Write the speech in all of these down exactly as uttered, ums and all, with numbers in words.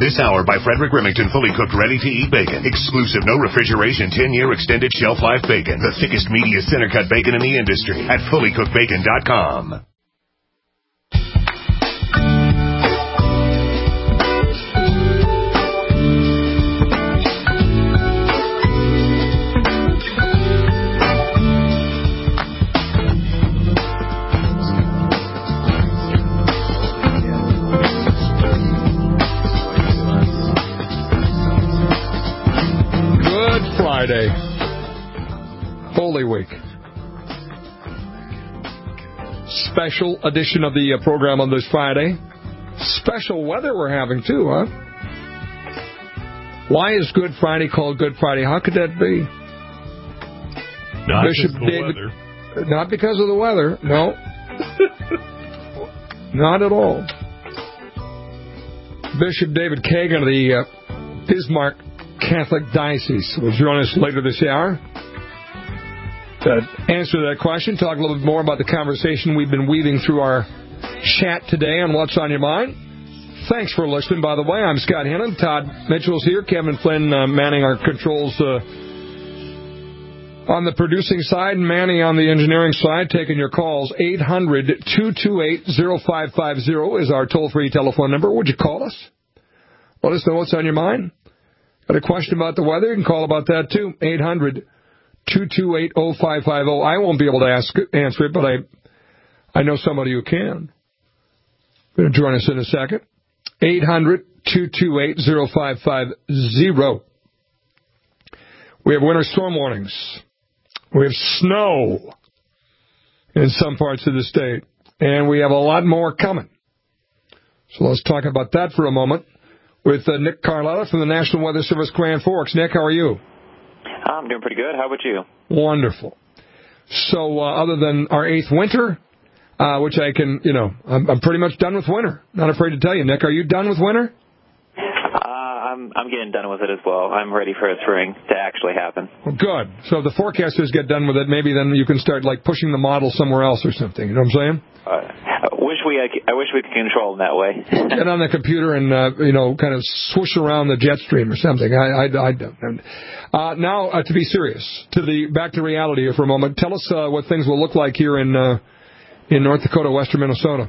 This hour by Frederick Remington, fully cooked, ready-to-eat bacon. Exclusive, no refrigeration, ten-year extended shelf life bacon. The thickest, meatiest, center-cut bacon in the industry at fully cooked bacon dot com. Friday, Holy Week, special edition of the uh, program on this Friday. Special weather we're having too, huh? Why is Good Friday called Good Friday? How could that be? Not Bishop because of the David, weather. Not because of the weather, no. Not at all. Bishop David Kagan of the uh, Bismarck Catholic Diocese will join us later this hour to answer that question, talk a little bit more about the conversation we've been weaving through our chat today on What's on Your Mind. Thanks for listening, by the way. I'm Scott Hannon. Todd Mitchell's here. Kevin Flynn uh, manning our controls uh, on the producing side, and Manny on the engineering side, taking your calls. eight hundred, two two eight, oh five five oh is our toll-free telephone number. Would you call us? Let us know what's on your mind. Got a question about the weather? You can call about that, too. eight hundred, two two eight, oh five five oh. I won't be able to ask, answer it, but I I know somebody who can. Going to join us in a second. eight hundred, two two eight, oh five five oh. We have winter storm warnings. We have snow in some parts of the state. And we have a lot more coming. So let's talk about that for a moment with uh, Nick Carlotta from the National Weather Service Grand Forks. Nick, how are you? I'm doing pretty good. How about you? Wonderful. So uh, other than our eighth winter, uh, which I can, you know, I'm, I'm pretty much done with winter. Not afraid to tell you, Nick. Are you done with winter? Uh, I'm I'm getting done with it as well. I'm ready for spring to actually happen. Well, good. So if the forecasters get done with it, maybe then you can start, like, pushing the model somewhere else or something. You know what I'm saying? Uh, I wish we I wish we could control them that way. Get on the computer and, uh, you know, kind of swoosh around the jet stream or something. I, I, I don't. Uh, now, uh, to be serious, to the back to reality here for a moment. Tell us uh, what things will look like here in uh, in North Dakota, western Minnesota.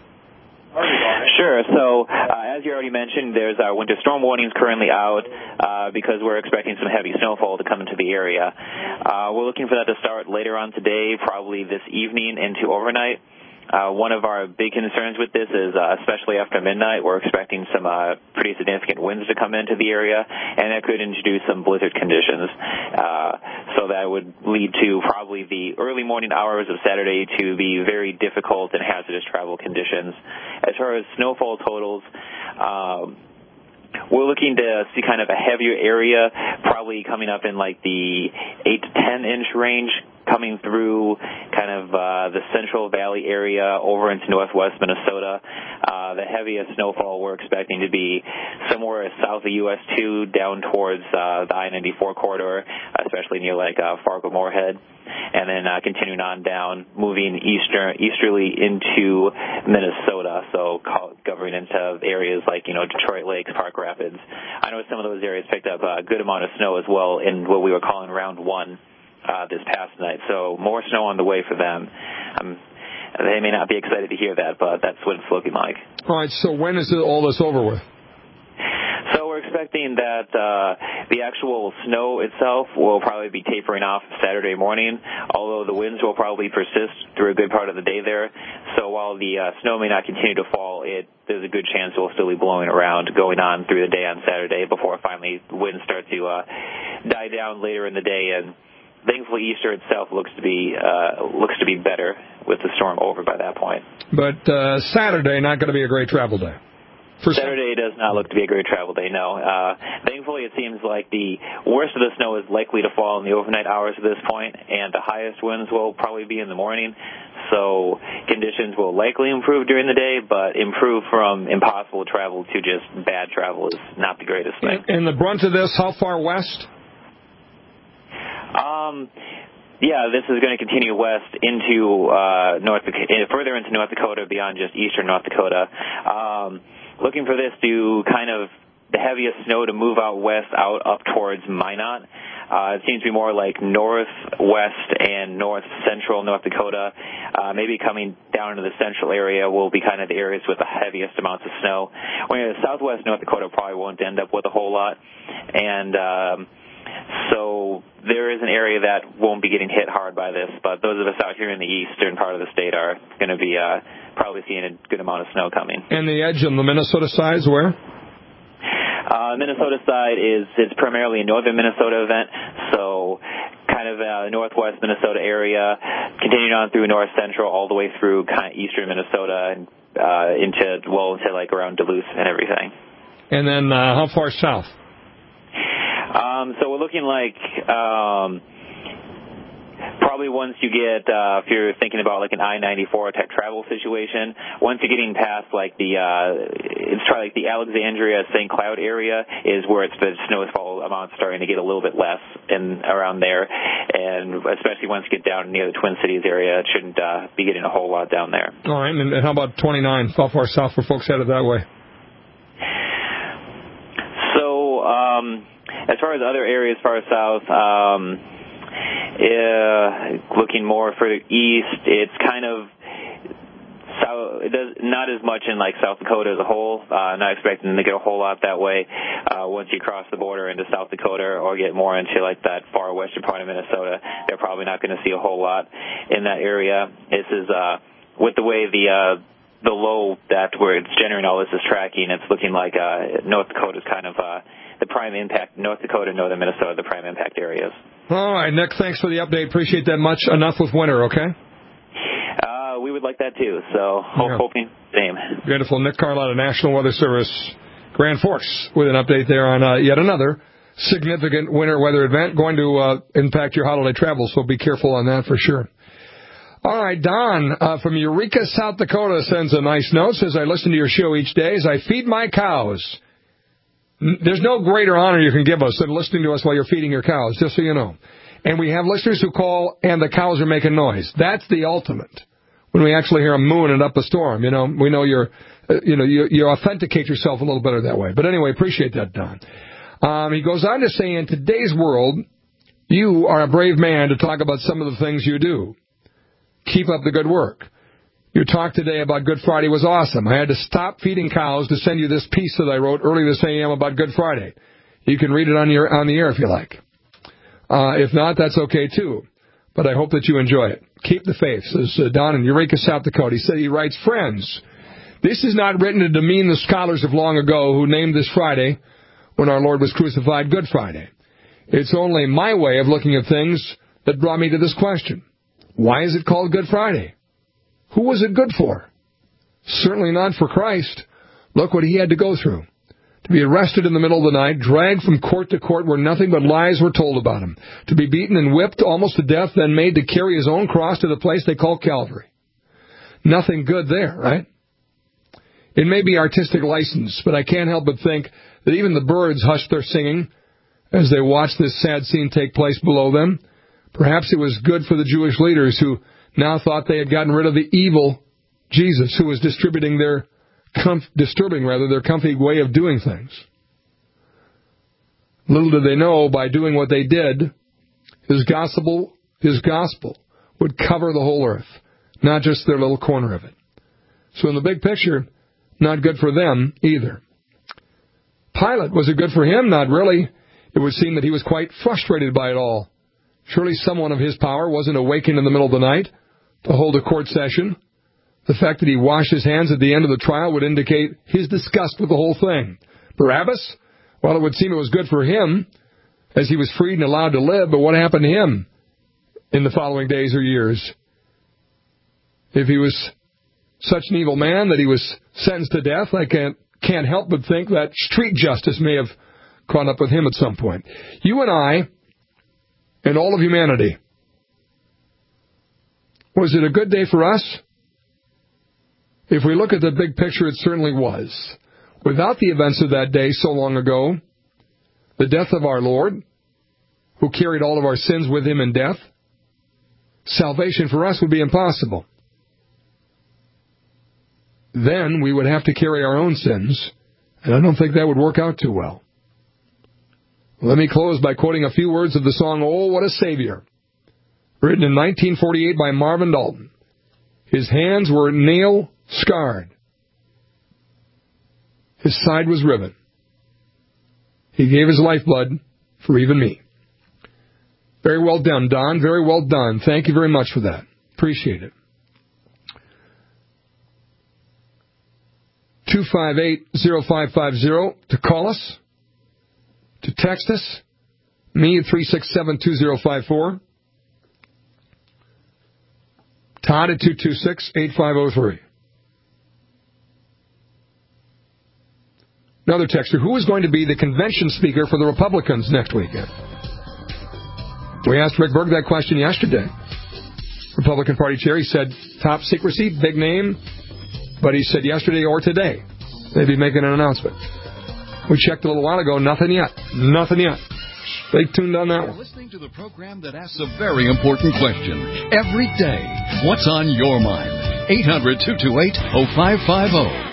Sure. So, uh, as you already mentioned, there's our winter storm warnings currently out uh, because we're expecting some heavy snowfall to come into the area. Uh, we're looking for that to start later on today, probably this evening into overnight. Uh, one of our big concerns with this is, uh, especially after midnight, we're expecting some uh, pretty significant winds to come into the area, and that could introduce some blizzard conditions. Uh, so that would lead to probably the early morning hours of Saturday to be very difficult and hazardous travel conditions. As far as snowfall totals, um, we're looking to see kind of a heavier area, probably coming up in like the eight to ten inch range, coming through kind of uh, the Central Valley area over into northwest Minnesota. Uh, the heaviest snowfall we're expecting to be somewhere south of U S two down towards uh, the I ninety-four corridor, especially near like uh, Fargo-Moorhead, and then uh, continuing on down, moving eastern, easterly into Minnesota, so call, covering into areas like, you know, Detroit Lakes, Park Rapids. I know some of those areas picked up a good amount of snow as well in what we were calling round one uh, this past night, so more snow on the way for them. Um, they may not be excited to hear that, but that's what it's looking like. All right, so when is it, all this over with? So we're expecting that uh, the actual snow itself will probably be tapering off Saturday morning, although the winds will probably persist through a good part of the day there. So while the uh, snow may not continue to fall, it there's a good chance it will still be blowing around going on through the day on Saturday before finally the winds start to uh, die down later in the day. And thankfully, Easter itself looks to be uh, looks to be better with the storm over by that point. But uh, Saturday not going to be a great travel day. For Saturday does not look to be a great travel day, no. Uh, thankfully, it seems like the worst of the snow is likely to fall in the overnight hours at this point, and the highest winds will probably be in the morning. So conditions will likely improve during the day, but improve from impossible travel to just bad travel is not the greatest thing. And, and the brunt of this, how far west? Um... Yeah, this is going to continue west into uh, North, further into North Dakota beyond just eastern North Dakota. Um, looking for this to kind of the heaviest snow to move out west, out up towards Minot. Uh, it seems to be more like northwest and north central North Dakota. Uh, maybe coming down into the central area will be kind of the areas with the heaviest amounts of snow. When you're in southwest North Dakota, probably won't end up with a whole lot. And um, so there is an area that won't be getting hit hard by this, but those of us out here in the eastern part of the state are going to be uh, probably seeing a good amount of snow coming. And the edge on the Minnesota side is where? Uh, Minnesota side is it's primarily a northern Minnesota event, so kind of uh, northwest Minnesota area, continuing on through north central all the way through kind of eastern Minnesota and uh, into well into like around Duluth and everything. And then uh, how far south? Um, so we're looking like um, probably once you get, uh, if you're thinking about like an I ninety-four type travel situation, once you're getting past like the, uh, it's probably like the Alexandria, Saint Cloud area is where it's the snowfall amount's starting to get a little bit less in around there, and especially once you get down near the Twin Cities area, it shouldn't uh, be getting a whole lot down there. All right, and how about twenty-nine? How far south for folks headed that way? So, um, as far as other areas far south, um, uh, looking more further east, it's kind of south, it does not as much in like South Dakota as a whole. Uh, not expecting them to get a whole lot that way. Uh, once you cross the border into South Dakota or get more into like that far western part of Minnesota, they're probably not going to see a whole lot in that area. This is uh, with the way the uh, the low that where it's generating all this is tracking. It's looking like uh, North Dakota is kind of uh, the prime impact. North Dakota, northern Minnesota, the prime impact areas. All right, Nick, thanks for the update. Appreciate that much. Enough with winter, okay? Uh, we would like that too, so hope, yeah. hoping same. Beautiful. Nick Carlotta, National Weather Service, Grand Forks, with an update there on uh, yet another significant winter weather event going to uh, impact your holiday travel, so be careful on that for sure. All right, Don uh, from Eureka, South Dakota sends a nice note, says, I listen to your show each day as I feed my cows. There's no greater honor you can give us than listening to us while you're feeding your cows, just so you know. And we have listeners who call and the cows are making noise. That's the ultimate. When we actually hear them mooing it up a storm, you know, we know you're, uh, you know, you, you authenticate yourself a little better that way. But anyway, appreciate that, Don. Um, he goes on to say, in today's world, you are a brave man to talk about some of the things you do. Keep up the good work. Your talk today about Good Friday was awesome. I had to stop feeding cows to send you this piece that I wrote early this A M about Good Friday. You can read it on your on the air if you like. Uh, if not, that's okay too. But I hope that you enjoy it. Keep the faith, says uh, Don in Eureka, South Dakota. He said, he writes, friends, this is not written to demean the scholars of long ago who named this Friday, when our Lord was crucified, Good Friday. It's only my way of looking at things that brought me to this question. Why is it called Good Friday? Who was it good for? Certainly not for Christ. Look what he had to go through. To be arrested in the middle of the night, dragged from court to court where nothing but lies were told about him. To be beaten and whipped almost to death, then made to carry his own cross to the place they call Calvary. Nothing good there, right? It may be artistic license, but I can't help but think that even the birds hushed their singing as they watched this sad scene take place below them. Perhaps it was good for the Jewish leaders who now thought they had gotten rid of the evil Jesus who was distributing their comf- disturbing rather their comfy way of doing things. Little did they know, by doing what they did, his gospel, his gospel would cover the whole earth, not just their little corner of it. So in the big picture, not good for them either. Pilate, was it good for him? Not really. It would seem that he was quite frustrated by it all. Surely someone of his power wasn't awakened in the middle of the night to hold a court session. The fact that he washed his hands at the end of the trial would indicate his disgust with the whole thing. Barabbas? Well, it would seem it was good for him, as he was freed and allowed to live, but what happened to him in the following days or years? If he was such an evil man that he was sentenced to death, I can't, can't help but think that street justice may have caught up with him at some point. You and I, and all of humanity, was it a good day for us? If we look at the big picture, it certainly was. Without the events of that day so long ago, the death of our Lord, who carried all of our sins with him in death, salvation for us would be impossible. Then we would have to carry our own sins And I don't think that would work out too well. Let me close by quoting a few words of the song, Oh, What a Savior, written in nineteen forty-eight by Marvin Dalton. His hands were nail-scarred. His side was riven. He gave his lifeblood for even me. Very well done, Don. Very well done. Thank you very much for that. Appreciate it. two five eight, oh five five oh to call us, to text us, me at three six seven, two oh five four, Todd at two two six, eight five oh three. Another texter, who is going to be the convention speaker for the Republicans next weekend? We asked Rick Berg that question yesterday. Republican Party chair, he said, top secrecy, big name, but he said yesterday or today they'd be making an announcement. We checked a little while ago, nothing yet. Nothing yet. Stay tuned on that one. You're listening to the program that asks a very important question every day. What's on your mind? eight hundred, two two eight, oh five five oh.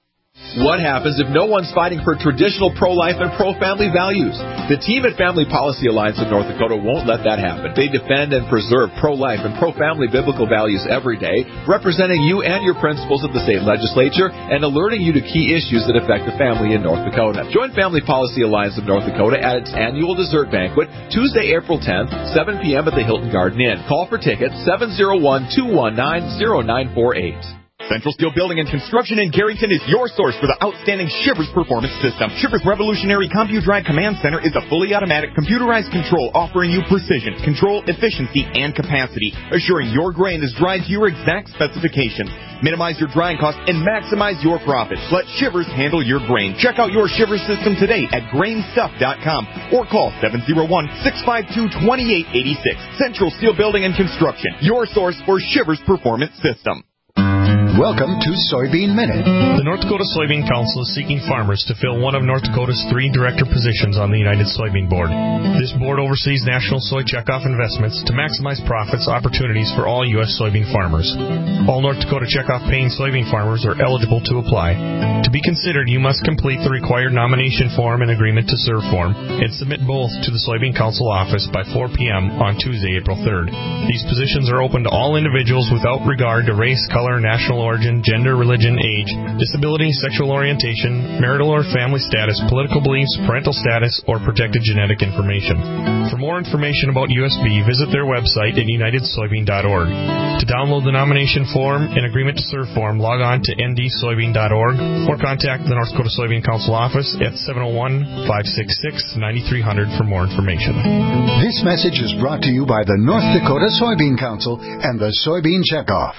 What happens if no one's fighting for traditional pro-life and pro-family values? The team at Family Policy Alliance of North Dakota won't let that happen. They defend and preserve pro-life and pro-family biblical values every day, representing you and your principals at the state legislature and alerting you to key issues that affect the family in North Dakota. Join Family Policy Alliance of North Dakota at its annual dessert banquet, Tuesday, April tenth, seven p.m. at the Hilton Garden Inn. Call for tickets, seven oh one, two one nine, oh nine four eight. Central Steel Building and Construction in Garrington is your source for the outstanding Shivers Performance System. Shivers Revolutionary CompuDrive Command Center is a fully automatic computerized control offering you precision, control, efficiency, and capacity, assuring your grain is dried to your exact specifications. Minimize your drying costs and maximize your profits. Let Shivers handle your grain. Check out your Shivers system today at grain stuff dot com or call seven oh one, six five two, two eight eight six. Central Steel Building and Construction, your source for Shivers Performance System. Welcome to Soybean Minute. The North Dakota Soybean Council is seeking farmers to fill one of North Dakota's three director positions on the United Soybean Board. This board oversees national soy checkoff investments to maximize profits opportunities for all U S soybean farmers. All North Dakota checkoff paying soybean farmers are eligible to apply. To be considered, you must complete the required nomination form and agreement to serve form and submit both to the Soybean Council office by four p.m. on Tuesday, April third. These positions are open to all individuals without regard to race, color, national origin, gender, religion, age, disability, sexual orientation, marital or family status, political beliefs, parental status, or protected genetic information. For more information about U S B, visit their website at united soybean dot org. To download the nomination form and agreement to serve form, log on to n d soybean dot org or contact the North Dakota Soybean Council office at seven oh one, five six six, nine three hundred for more information. This message is brought to you by the North Dakota Soybean Council and the Soybean Checkoff.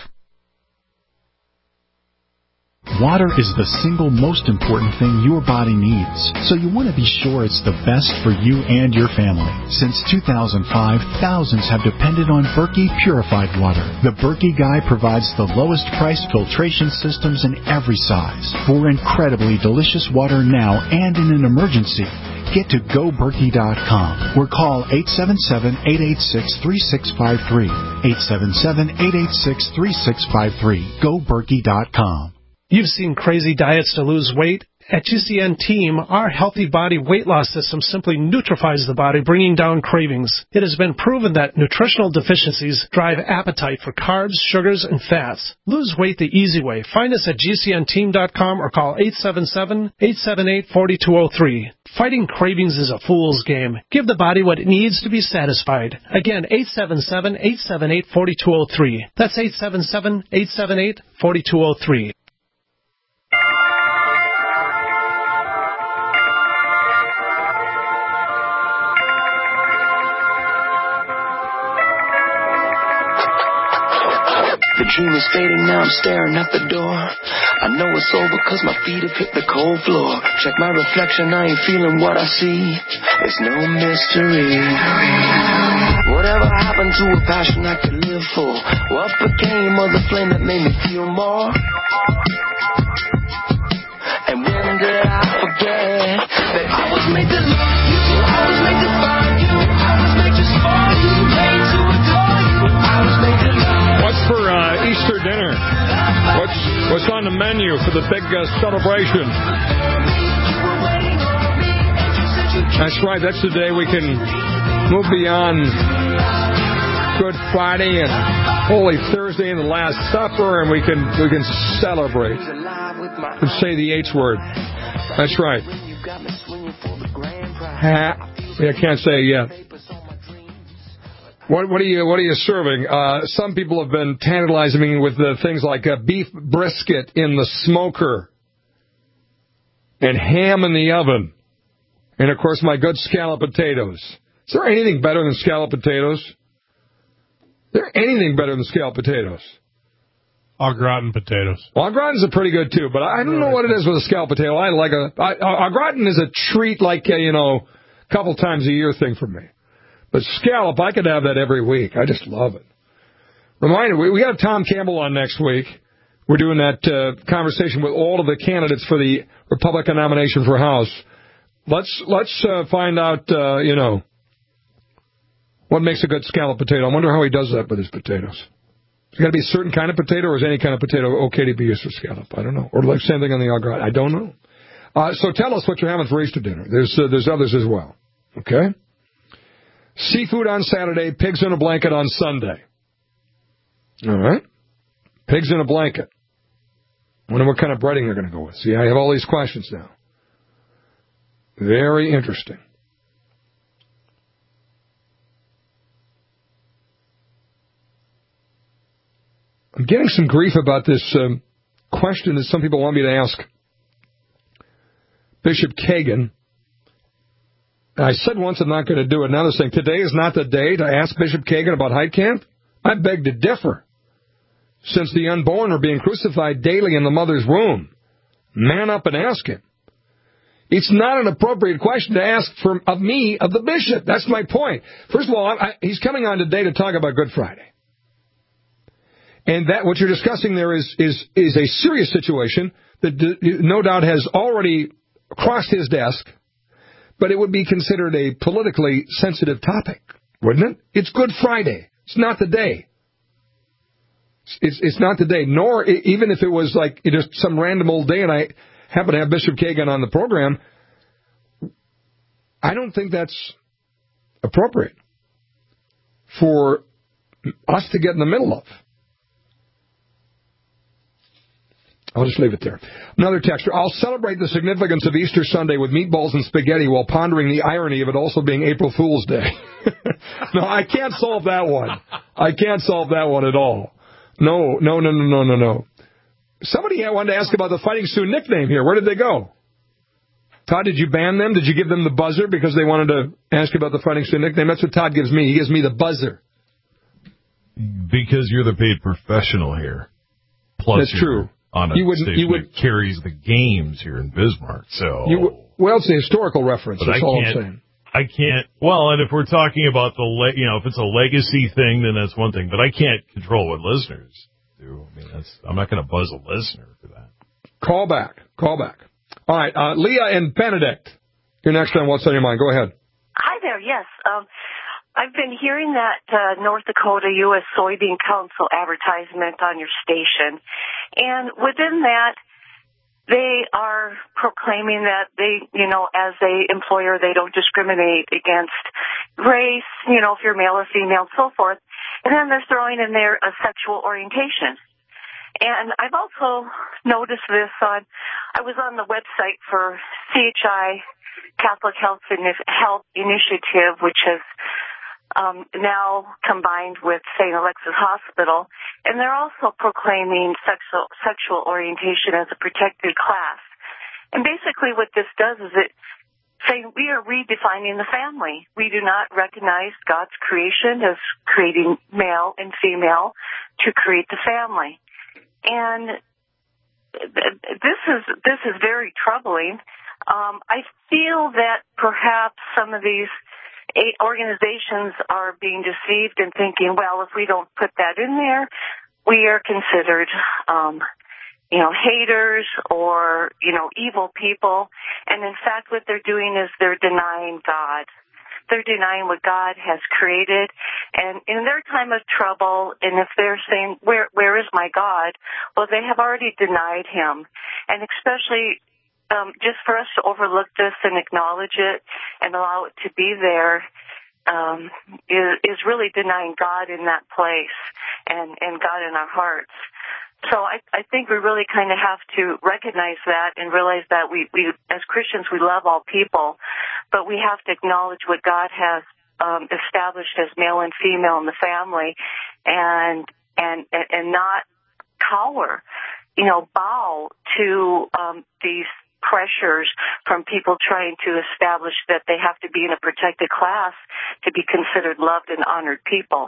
Water is the single most important thing your body needs, so you want to be sure it's the best for you and your family. Since two thousand five, thousands have depended on Berkey Purified Water. The Berkey Guy provides the lowest priced filtration systems in every size. For incredibly delicious water now and in an emergency, get to go berkey dot com or call eight seven seven, eight eight six, three six five three. eight seven seven, eight eight six, three six five three. go berkey dot com. You've seen crazy diets to lose weight. At G C N Team, our Healthy Body Weight Loss System simply neutralizes the body, bringing down cravings. It has been proven that nutritional deficiencies drive appetite for carbs, sugars, and fats. Lose weight the easy way. Find us at G C N team dot com or call eight seven seven, eight seven eight, four two zero three. Fighting cravings is a fool's game. Give the body what it needs to be satisfied. Again, eight seven seven, eight seven eight, four two zero three. That's eight seven seven, eight seven eight, four two zero three. The dream is fading, now I'm staring at the door. I know it's over cause my feet have hit the cold floor. Check my reflection, I ain't feeling what I see. It's no mystery. Whatever happened to a passion I could live for? What became of the flame that made me feel more? And when did I forget that I was made to love you, I was made to find you, I was made just for you, made to adore you, I was made to love you. What's for uh, Easter dinner? What's what's on the menu for the big uh, celebration? That's right. That's the day we can move beyond Good Friday and Holy Thursday and the Last Supper, and we can we can celebrate and say the H word. That's right. Ha. I can't say it yet. What, what are you What are you serving? Uh, some people have been tantalizing me with the things like uh, beef brisket in the smoker and ham in the oven, and of course my good scallop potatoes. Is there anything better than scallop potatoes? Is there anything better than scallop potatoes? Au gratin potatoes. Well, au gratin's are pretty good too, but I don't know what it is with a scallop potato. I like a I, au gratin is a treat, like a, you know, a couple times a year thing for me. But scallop, I could have that every week. I just love it. Reminder, we, we got Tom Campbell on next week. We're doing that uh, conversation with all of the candidates for the Republican nomination for House. Let's let's uh, find out, uh, you know, what makes a good scallop potato. I wonder how he does that with his potatoes. Is it got to be a certain kind of potato, or is any kind of potato okay to be used for scallop? I don't know. Or like same thing on the au gratin. I don't know. Uh, so tell us what you're having for Easter dinner. There's uh, there's others as well. Okay? Seafood on Saturday, pigs in a blanket on Sunday. All right? Pigs in a blanket. I wonder what kind of breading they're going to go with. See, I have all these questions now. Very interesting. I'm getting some grief about this um, question that some people want me to ask Bishop Kagan. I said once I'm not going to do it. Now they're saying today is not the day to ask Bishop Kagan about Heitkamp. I beg to differ. Since the unborn are being crucified daily in the mother's womb, man up and ask him. It's not an appropriate question to ask from of me, of the bishop. That's my point. First of all, I, I, he's coming on today to talk about Good Friday. And that what you're discussing there is is is a serious situation that d- no doubt has already crossed his desk, but it would be considered a politically sensitive topic, wouldn't it? It's Good Friday. It's not the day. It's it's not the day, nor even if it was like just some random old day and I happen to have Bishop Kagan on the program, I don't think that's appropriate for us to get in the middle of. I'll just leave it there. Another texter. I'll celebrate the significance of Easter Sunday with meatballs and spaghetti while pondering the irony of it also being April Fool's Day. No, I can't solve that one. I can't solve that one at all. No, no, no, no, no, no, no. Somebody wanted to ask about the Fighting Sioux nickname here. Where did they go? Todd, did you ban them? Did you give them the buzzer because they wanted to ask about the Fighting Sioux nickname? That's what Todd gives me. He gives me the buzzer. Because you're the paid professional here. Plus That's true. On a you would, station you would, that carries the games here in Bismarck. So, you, well, it's a historical reference. But That's I all can't, I'm saying. I can't. Well, and if we're talking about the, le- you know, if it's a legacy thing, then that's one thing. But I can't control what listeners do. I mean, that's I'm not going to buzz a listener for that. Call back. Call back. All right, uh, Leah and Benedict. You're next on What's on Your Mind. Go ahead. Hi there. Yes. Um, I've been hearing that uh, North Dakota U S Soybean Council advertisement on your station. And within that, they are proclaiming that they, you know, as a employer, they don't discriminate against race, you know, if you're male or female, and so forth. And then they're throwing in there a sexual orientation. And I've also noticed this on, I was on the website for C H I Catholic Health, Health Initiative, which has Um, now combined with Saint Alexis Hospital, and they're also proclaiming sexual sexual orientation as a protected class. And basically what this does is it saying we are redefining the family. We do not recognize God's creation as creating male and female to create the family. And this is this is very troubling. Um, I feel that perhaps some of these Eight organizations are being deceived and thinking, well, if we don't put that in there, we are considered, um, you know, haters or, you know, evil people. And in fact, what they're doing is they're denying God. They're denying what God has created. And in their time of trouble, and if they're saying, where, where is my God? Well, they have already denied him. And especially um, just for us to overlook this and acknowledge it and allow it to be there um, is, is really denying God in that place and, and God in our hearts. So I, I think we really kind of have to recognize that and realize that we, we, as Christians, we love all people, but we have to acknowledge what God has um, established as male and female in the family, and and and not cower, you know, bow to um, these pressures from people trying to establish that they have to be in a protected class to be considered loved and honored people.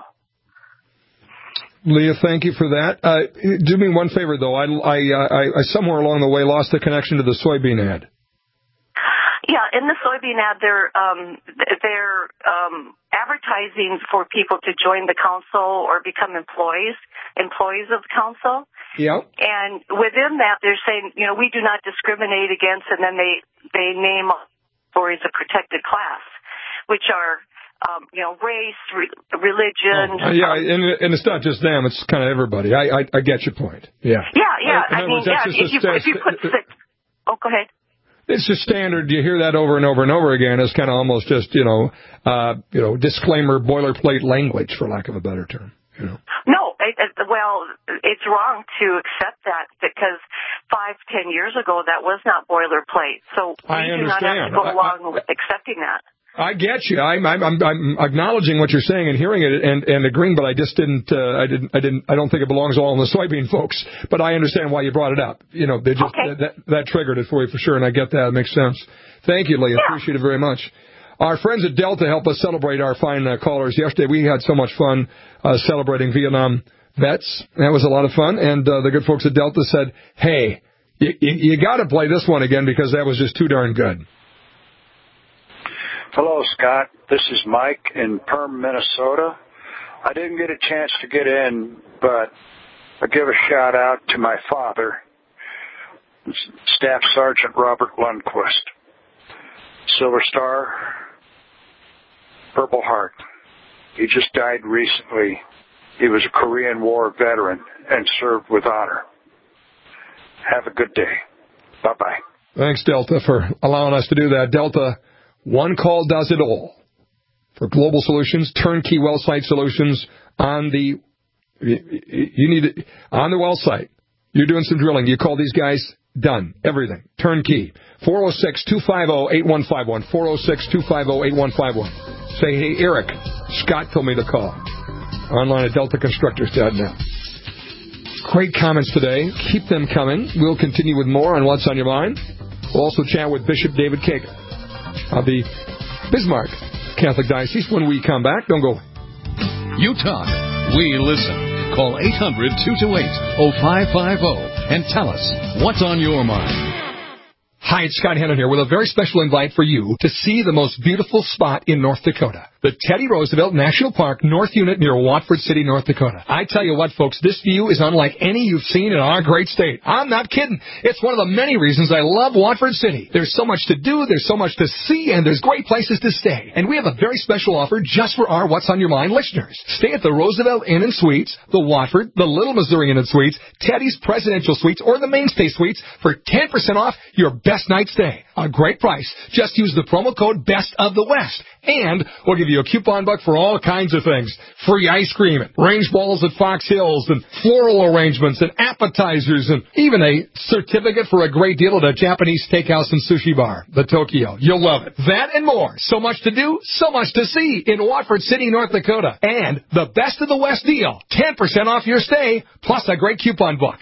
Leah, thank you for that. Uh, do me one favor, though. I, I, I, I somewhere along the way lost the connection to the soybean ad. Yeah, in the soybean ad, they're um, they're um, advertising for people to join the council or become employees employees of the council. Yeah. And within that, they're saying, you know, we do not discriminate against, and then they they name employees a protected class, which are. Um, you know, race, re- religion. Oh, yeah, and, and it's not just them; it's kind of everybody. I, I, I get your point. Yeah. Yeah, yeah. Uh, I mean, words, yeah. If you, st- if you put six, oh, go ahead. It's just standard. You hear that over and over and over again. It's kind of almost just you know, uh, you know, disclaimer, boilerplate language, for lack of a better term. You know. No, it, it, well, it's wrong to accept that because five, ten years ago that was not boilerplate. So we I do understand. not have to go I, along I, with accepting that. I get you. I'm, I'm, I'm, I'm acknowledging what you're saying and hearing it and, and agreeing, but I just didn't, uh, I didn't, I didn't, I don't think it belongs all in the soybean folks. But I understand why you brought it up. You know, they just okay. that, that triggered it for you for sure, and I get that. It makes sense. Thank you, Leah. Yeah. Appreciate it very much. Our friends at Delta help us celebrate our fine uh, callers. Yesterday we had so much fun uh, celebrating Vietnam vets. That was a lot of fun, and uh, the good folks at Delta said, "Hey, you, you, you got to play this one again because that was just too darn good." Hello, Scott. This is Mike in Perm, Minnesota. I didn't get a chance to get in, but I give a shout out to my father, Staff Sergeant Robert Lundquist, Silver Star, Purple Heart. He just died recently. He was a Korean War veteran and served with honor. Have a good day. Bye-bye. Thanks, Delta, for allowing us to do that. Delta, one call does it all. For global solutions, turnkey well site solutions on the, you need it, on the well site. You're doing some drilling. You call these guys, done. Everything. Turnkey. four oh six, two five oh, eight one five one. four oh six, two five oh, eight one five one. Say, hey, Eric, Scott told me to call. Online at delta constructors dot net. Great comments today. Keep them coming. We'll continue with more on What's on Your Mind. We'll also chat with Bishop David Kagan of the Bismarck Catholic Diocese when we come back. Don't go away. You talk, we listen. Call eight hundred, two two eight, oh five five oh and tell us what's on your mind. Hi, it's Scott Hennon here with a very special invite for you to see the most beautiful spot in North Dakota. The Teddy Roosevelt National Park North Unit near Watford City, North Dakota. I tell you what, folks, this view is unlike any you've seen in our great state. I'm not kidding. It's one of the many reasons I love Watford City. There's so much to do, there's so much to see, and there's great places to stay. And we have a very special offer just for our What's on Your Mind listeners. Stay at the Roosevelt Inn and Suites, the Watford, the Little Missouri Inn and Suites, Teddy's Presidential Suites, or the Mainstay Suites for ten percent off your best night stay. A great price. Just use the promo code Best of the West. And we'll give you a coupon buck for all kinds of things. Free ice cream, and range balls at Fox Hills, and floral arrangements, and appetizers, and even a certificate for a great deal at a Japanese steakhouse and sushi bar, the Tokyo. You'll love it. That and more. So much to do, so much to see in Watford City, North Dakota. And the Best of the West deal. ten percent off your stay, plus a great coupon book.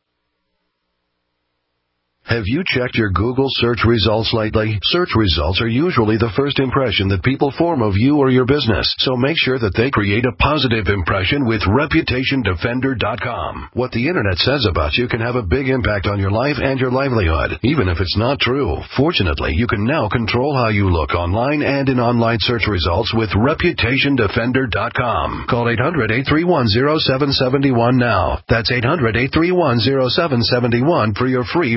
Have you checked your Google search results lately? Search results are usually the first impression that people form of you or your business, so make sure that they create a positive impression with reputation defender dot com. What the Internet says about you can have a big impact on your life and your livelihood, even if it's not true. Fortunately, you can now control how you look online and in online search results with reputation defender dot com. Call eight hundred, eight three one, oh seven seven one now. That's eight hundred, eight three one, oh seven seven one for your free Reputation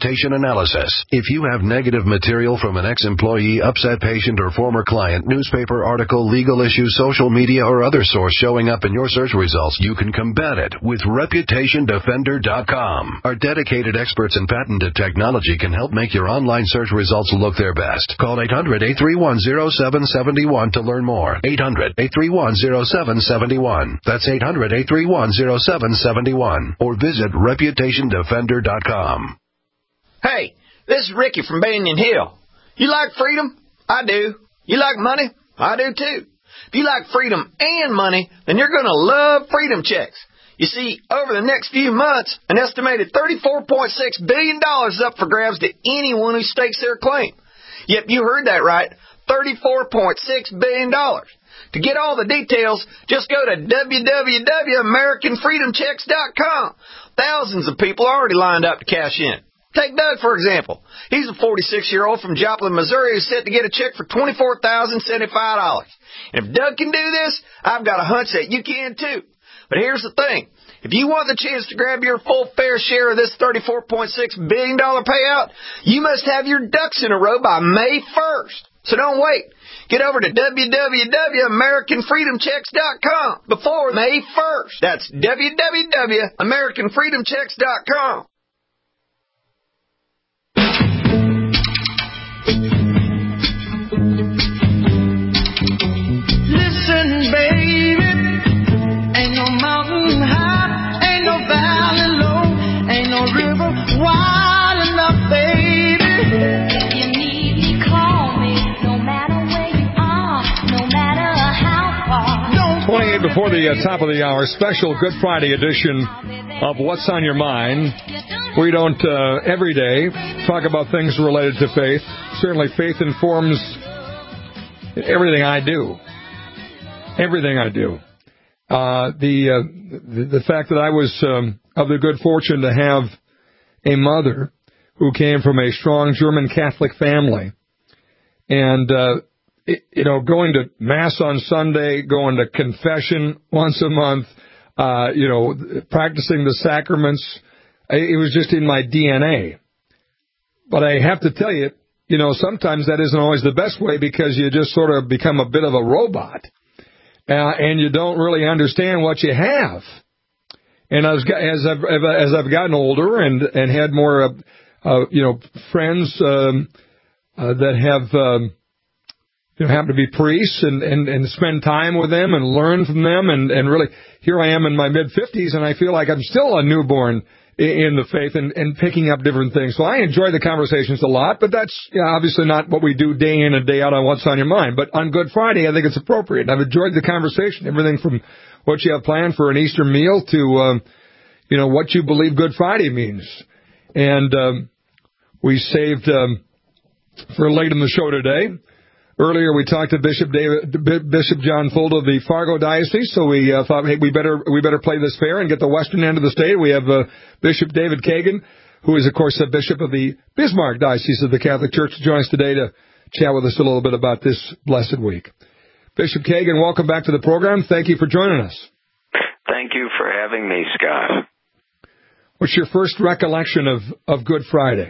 reputation analysis. If you have negative material from an ex-employee, upset patient, or former client, newspaper article, legal issue, social media, or other source showing up in your search results, you can combat it with reputation defender dot com. Our dedicated experts in patented technology can help make your online search results look their best. Call eight hundred, eight three one, zero seven seven one to learn more. eight hundred, eight three one, zero seven seven one. That's eight hundred, eight three one, zero seven seven one. Or visit reputation defender dot com. Hey, this is Ricky from Banyan Hill. You like freedom? I do. You like money? I do too. If you like freedom and money, then you're going to love Freedom Checks. You see, over the next few months, an estimated thirty-four point six billion dollars is up for grabs to anyone who stakes their claim. Yep, you heard that right, thirty-four point six billion dollars. To get all the details, just go to w w w dot american freedom checks dot com. Thousands of people already lined up to cash in. Take Doug, for example. He's a forty-six-year-old from Joplin, Missouri who's set to get a check for twenty-four thousand seventy-five dollars. And if Doug can do this, I've got a hunch that you can too. But here's the thing. If you want the chance to grab your full fair share of this thirty-four point six billion dollars payout, you must have your ducks in a row by May first. So don't wait. Get over to w w w dot american freedom checks dot com before May first. That's w w w dot american freedom checks dot com. Listen, baby, ain't no mountain high, ain't no valley low, ain't no river wide enough, baby. If you need me, call me, no matter where you are, no matter how far. twenty-eight before the uh, top of the hour, special Good Friday edition of What's on Your Mind. We don't uh, every day talk about things related to faith. Certainly faith informs everything I do. Everything I do. Uh, the, uh, the the fact that I was um, of the good fortune to have a mother who came from a strong German Catholic family, and uh, it, you know, going to Mass on Sunday, going to confession once a month, uh, you know, practicing the sacraments, it was just in my D N A. But I have to tell you, you know, sometimes that isn't always the best way because you just sort of become a bit of a robot. Uh, and you don't really understand what you have. And as, as I've as I've gotten older and and had more, uh, uh, you know, friends um, uh, that have um, you know happen to be priests and, and and spend time with them and learn from them and and really here I am in my mid fifties and I feel like I'm still a newborn in the faith and, and picking up different things. So I enjoy the conversations a lot, but that's you know, obviously not what we do day in and day out on What's on Your Mind. But on Good Friday, I think it's appropriate. I've enjoyed the conversation, everything from what you have planned for an Easter meal to, um, you know, what you believe Good Friday means. And um, we saved um, for late in the show today. Earlier, we talked to Bishop David, Bishop John Fulda of the Fargo Diocese, so we uh, thought, hey, we better we better play this fair and get the western end of the state. We have uh, Bishop David Kagan, who is, of course, a bishop of the Bismarck Diocese of the Catholic Church, to join us today to chat with us a little bit about this blessed week. Bishop Kagan, welcome back to the program. Thank you for joining us. Thank you for having me, Scott. What's your first recollection of, of Good Friday?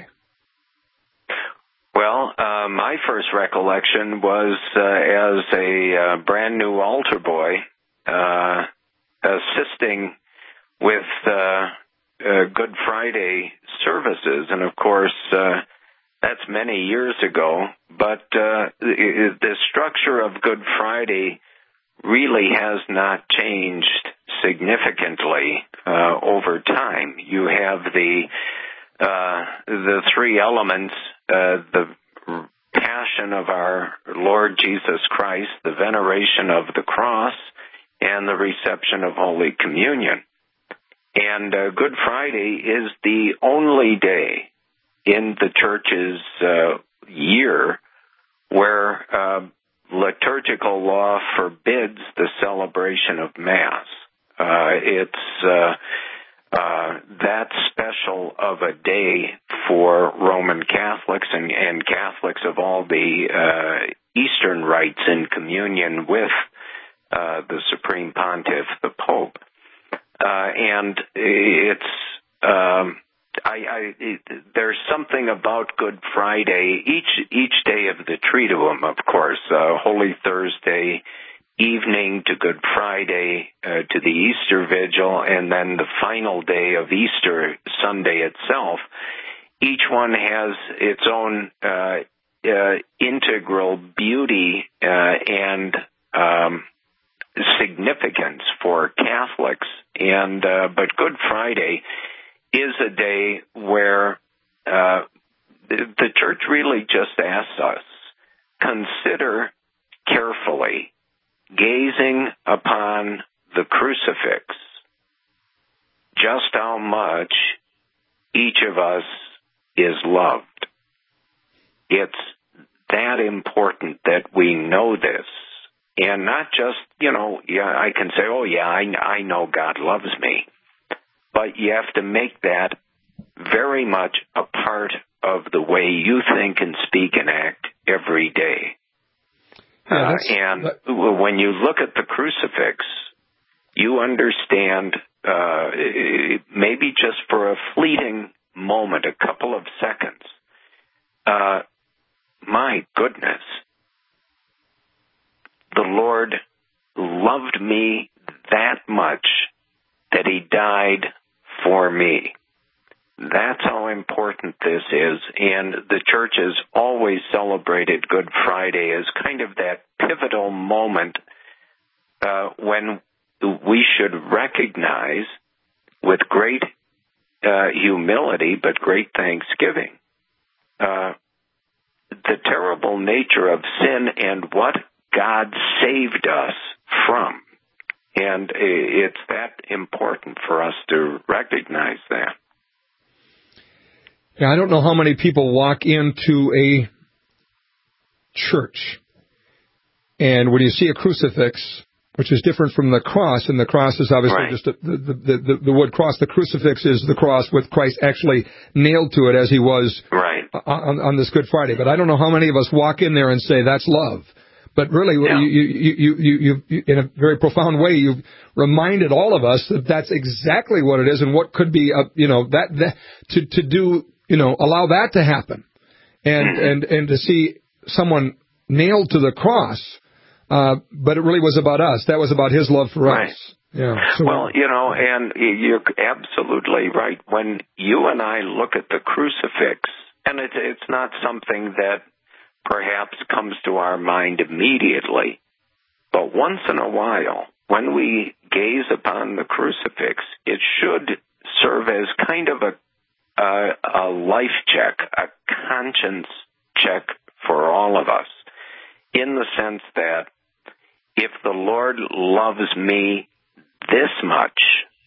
Well, uh, my first recollection was uh, as a uh, brand new altar boy uh, assisting with uh, uh, Good Friday services. And, of course, uh, that's many years ago. But uh, the structure of Good Friday really has not changed significantly uh, over time. You have the uh, the three elements. Uh, the passion of our Lord Jesus Christ, the veneration of the cross, and the reception of Holy Communion. And uh, Good Friday is the only day in the Church's uh, year where uh, liturgical law forbids the celebration of Mass. Uh, it's uh, Uh, that special of a day for Roman Catholics and, and Catholics of all the uh, Eastern rites in communion with uh, the Supreme Pontiff, the Pope. Uh, and it's um, I, I it, there's something about Good Friday. Each each day of the Triduum, of course, uh, Holy Thursday evening to Good Friday uh, to the Easter Vigil, and then the final day of Easter Sunday itself. Each one has its own uh, uh, integral beauty uh, and um, significance for Catholics. And uh, but Good Friday is a day where uh, the, the church really just asks us, consider carefully gazing upon the crucifix, just how much each of us is loved. It's that important that we know this, and not just, you know, yeah, I can say, oh yeah, I, I know God loves me, but you have to make that very much a part of the way you think and speak and act every day. Yeah, uh, and that... when you look at the crucifix, you understand, uh, maybe just for a fleeting moment, a couple of seconds, uh, my goodness, the Lord loved me that much that he died for me. That's how important this is, and the church has always celebrated Good Friday as kind of that pivotal moment uh, when we should recognize with great uh, humility but great thanksgiving uh, the terrible nature of sin and what God saved us from. And it's that important for us to recognize that. Yeah, I don't know how many people walk into a church, and when you see a crucifix, which is different from the cross, and the cross is obviously right. just a, the, the, the, the wood cross. The crucifix is the cross with Christ actually nailed to it as he was right. on, on this Good Friday. But I don't know how many of us walk in there and say, that's love. But really, yeah. you, you, you, you, you, in a very profound way, you've reminded all of us that that's exactly what it is, and what could be, a, you know, that, that to to do, you know, allow that to happen, and mm-hmm. and and to see someone nailed to the cross. Uh, but it really was about us. That was about his love for right. us. Yeah. So, well, you know, and you're absolutely right. When you and I look at the crucifix, and it's it's not something that perhaps comes to our mind immediately, but once in a while, when we gaze upon the crucifix, it should serve as kind of a, a, a life check, a conscience check for all of us, in the sense that if the Lord loves me this much,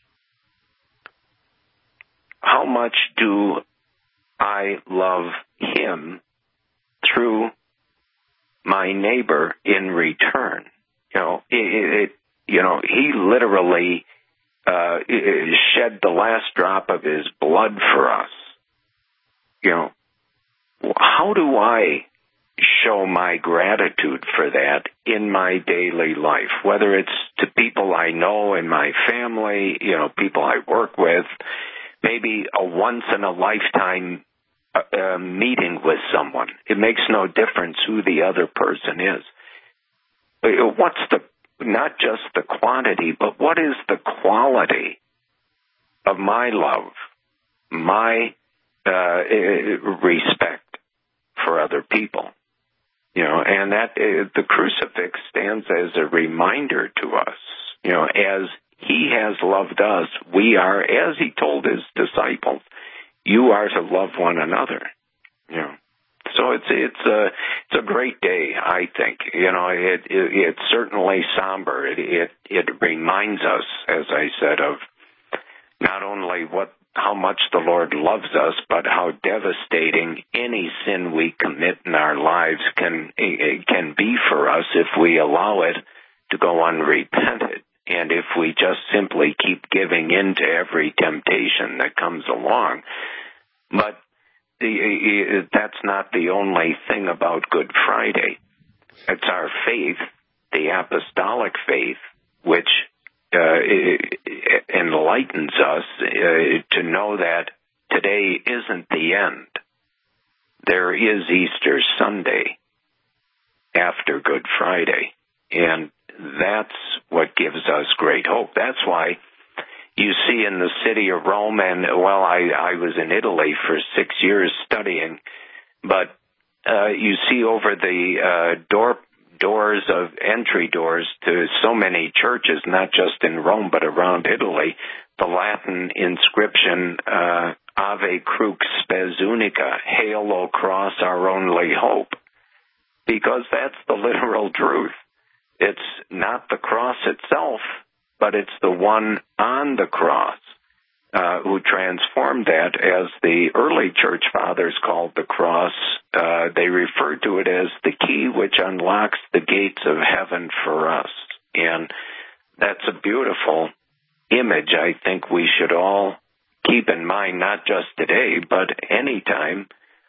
how much do I love him through my neighbor in return? You know, it, it, you know, he literally uh, shed the last drop of his blood for us. You know, how do I show my gratitude for that in my daily life, whether it's to people I know in my family, you know, people I work with, maybe a once-in-a-lifetime uh, meeting with someone. It makes no difference who the other person is. What's the, not just the quantity, but what is the quality of my love, my uh, respect for other people? You know, and that uh, the crucifix stands as a reminder to us, you know, as he has loved us, we are, as he told his disciples, you are to love one another. You know, so it's it's a it's a great day, I think. You know, it, it it's certainly somber. It, it it reminds us, as I said, of not only what how much the Lord loves us, but how devastating any sin we commit in our lives can can be for us if we allow it to go unrepented, and if we just simply keep giving in to every temptation that comes along. But the, that's not the only thing about Good Friday. It's our faith, the apostolic faith, which uh, enlightens us uh, to know that today isn't the end. There is Easter Sunday after Good Friday, and that's what gives us great hope. That's why you see in the city of Rome, and, well, I, I was in Italy for six years studying, but uh, you see over the uh, door doors of entry doors to so many churches, not just in Rome, but around Italy, the Latin inscription, uh, Ave Crux Spes Unica, Hail, O Cross, our only hope, because that's the literal truth. It's not the cross itself, but it's the one on the cross uh, who transformed that. As the early church fathers called the cross, uh, they referred to it as the key which unlocks the gates of heaven for us. And that's a beautiful image I think we should all keep in mind, not just today, but any time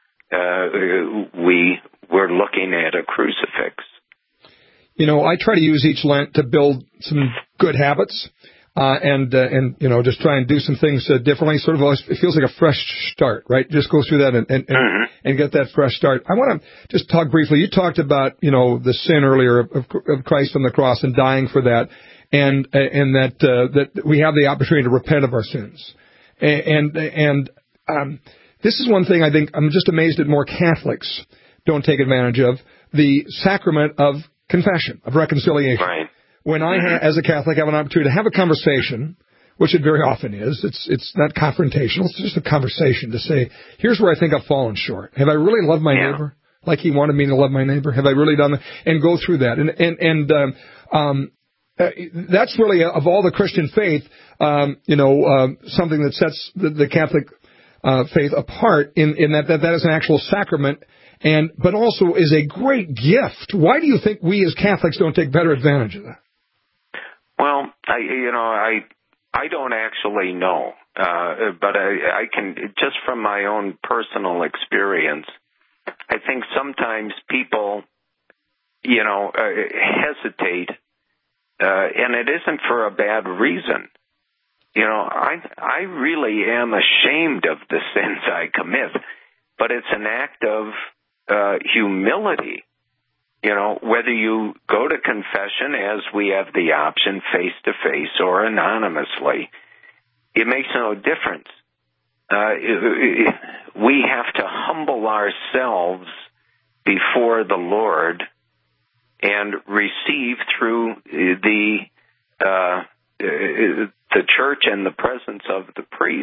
uh, we, we're looking at a crucifix. You know, I try to use each Lent to build some good habits, uh, and, uh, and, you know, just try and do some things uh, differently. Sort of, always, it feels like a fresh start, right? Just go through that and, and, mm-hmm. and get that fresh start. I want to just talk briefly. You talked about, you know, the sin earlier of, of Christ on the cross and dying for that, and, and that, uh, that we have the opportunity to repent of our sins. And, and, and, um, this is one thing I think I'm just amazed that more Catholics don't take advantage of, the sacrament of confession, of reconciliation. Right. When I, ha- as a Catholic, have an opportunity to have a conversation, which it very often is, it's it's not confrontational, it's just a conversation to say, here's where I think I've fallen short. Have I really loved my yeah. neighbor like he wanted me to love my neighbor? Have I really done that? And go through that. And, and, and um, um, that's really, of all the Christian faith, um, you know, um, something that sets the, the Catholic uh, faith apart in, in that, that that is an actual sacrament, and but also is a great gift. Why do you think we as Catholics don't take better advantage of that? Well, I, you know, I I don't actually know, uh, but I, I can, just from my own personal experience, I think sometimes people, you know, uh, hesitate, uh, and it isn't for a bad reason. You know, I I really am ashamed of the sins I commit, but it's an act of uh, humility. You know, whether you go to confession, as we have the option, face-to-face or anonymously, it makes no difference. Uh, it, it, we have to humble ourselves before the Lord and receive through the uh, the church and the presence of the priest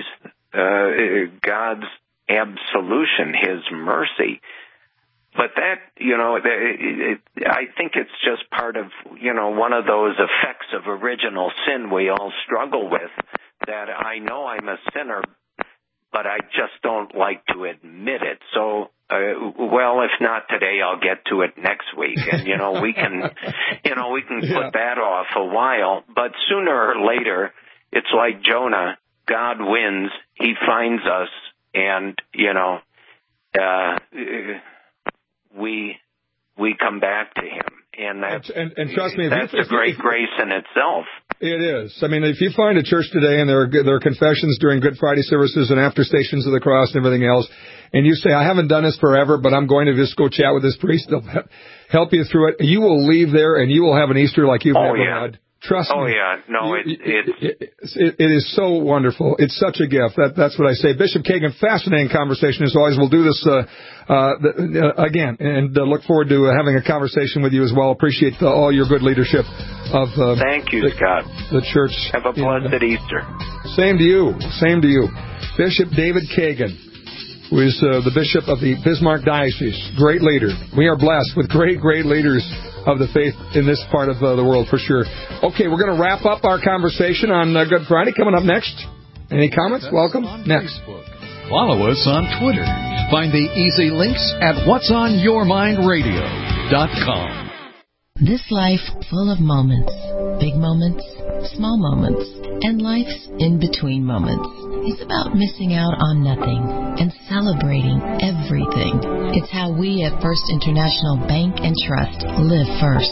uh, God's absolution, His mercy. But that, you know, it, it, I think it's just part of, you know, one of those effects of original sin we all struggle with, that I know I'm a sinner, but I just don't like to admit it. So, uh, well, if not today, I'll get to it next week. And, you know, we can, you know, we can yeah. put that off a while. But sooner or later, it's like Jonah. God wins. He finds us. And, you know, uh, we we come back to him, and that's and, and, and trust me, that's you, a great you, grace in itself. It is. I mean, if you find a church today and there are there are confessions during Good Friday services and after Stations of the Cross and everything else, and you say, I haven't done this forever, but I'm going to just go chat with this priest, they'll help you through it. You will leave there and you will have an Easter like you've oh, never yeah. had. Trust oh, me. Oh, yeah. No, it, it, it, it, it is so wonderful. It's such a gift. That, that's what I say. Bishop Kagan, fascinating conversation as always. We'll do this uh, uh, uh, again, and uh, look forward to uh, having a conversation with you as well. Appreciate the, all your good leadership of uh, Thank you, the, Scott. the church. Have a blessed in, Easter. Same to you. Same to you. Bishop David Kagan, who is uh, the bishop of the Bismarck Diocese. Great leader. We are blessed with great, great leaders of the faith in this part of uh, the world, for sure. Okay, we're going to wrap up our conversation on uh, Good Friday. Coming up next. Any comments? Welcome. Next. Facebook. Follow us on Twitter. Find the easy links at whats on your mind radio dot com. This life full of moments, big moments, small moments, and life's in-between moments. It's about missing out on nothing and celebrating everything. It's how we at First International Bank and Trust live first.